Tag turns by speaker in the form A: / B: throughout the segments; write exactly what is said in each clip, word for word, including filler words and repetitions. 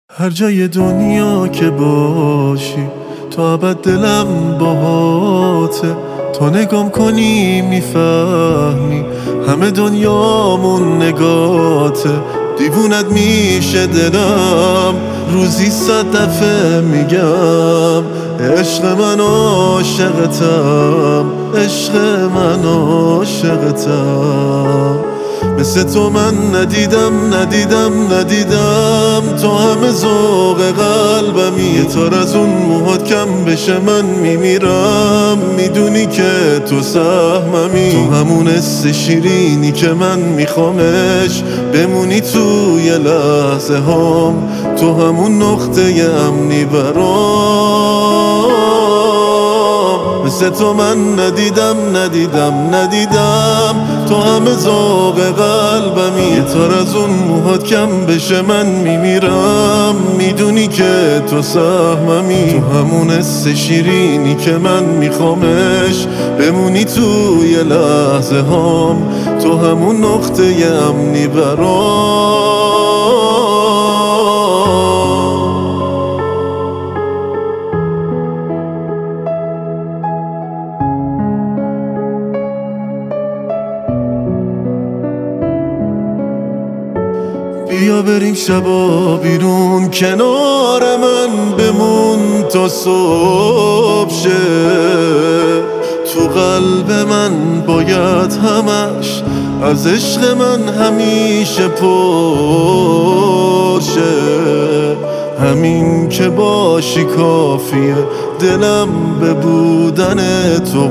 A: هر جای دنیا که باشی تو ابد دلم باهاته. تو نگام کنی میفهمی همه دنیامون نگاته. دیوونت میشه دلم روزی صد دفعه میگم عشق من عاشقتم، عشق من عاشقتم. مثل تو من ندیدم ندیدم ندیدم، تو همه ذوق قلبمی. یه تار از اون موهات کم بشه من میمیرم، میدونی که تو سهممی. تو همون حس شیرینی که من میخوامش بمونی توی لحظه هام. تو همون نقطه امنی برام. مثل تو من ندیدم ندیدم ندیدم، تو همه ذوق قلبمی. یه تار از اون موهات کم بشه من میمیرم، میدونی که تو سهممی. تو همون حس شیرینی که من میخوامش بمونی توی لحظه هام. تو همون نقطه امنی برام. بیا بریم شبا بیرون کنار من بمون تا صبح شه. تو قلب من باید همش از عشق من همیشه پر شه. همین که باشی کافیه دلم به بودن تو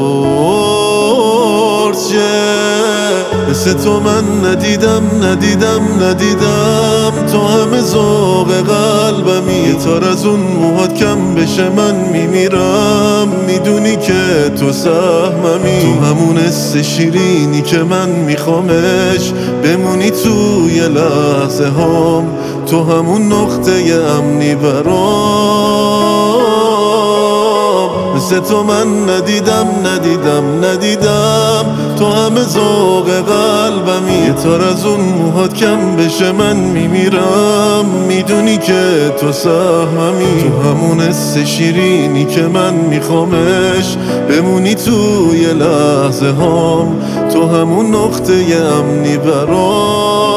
A: قرص شه. مثل تو من ندیدم ندیدم ندیدم، تو همه ذوق قلبمی. یه تار از اون موهات کم بشه من میمیرم، میدونی که تو سهممی. تو همون حس شیرینی که من میخوامش بمونی توی لحظه هام. تو همون نقطه امنی برام. مثل تو من ندیدم ندیدم ندیدم، تو همه ذوق قلبمی. یه تار از اون موهات کم بشه من میمیرم، میدونی که تو سهممی. تو همون حس شیرینی که من میخوامش بمونی توی لحظه هام. تو همون نقطه امنی برام.